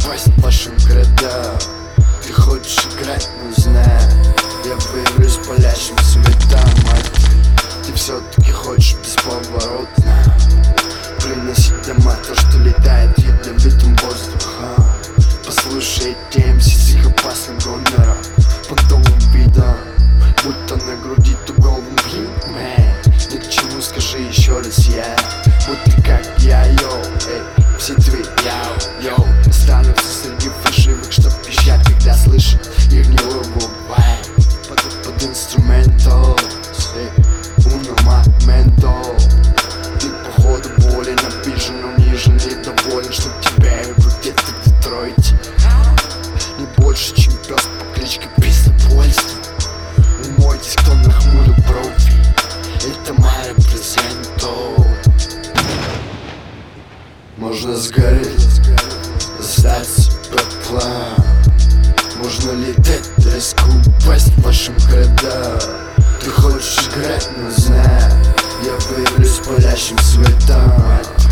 попасть в вашем города. Ты хочешь играть, но знай, я появлюсь палящим светом. А ты все-таки хочешь бесповоротно приносить дома то, что летает ядовитым воздухом. Послушай ТМС с их опасным гонором, понтовым видом, будто на груди ту голову блин. Ни к чему скажи еще раз я, вот ты как я, йоу, эй, все твои йоу, останутся среди фальшивых, что пищат, когда слышат их гнилую бувай. Под инструментал, эй, uno momento. Ты походу болен, обижен, унижен и доволен, что тебя и где-то в Детройте не больше, чем пес по кличке Пиздобольство. Умойтесь, кто нахмурил брови, это моя репрезенто. Можно сгореть, остаться под план. Можно летать, рискнуть, упасть в вашем города. Ты хочешь играть, но знай, я появлюсь палящим светом.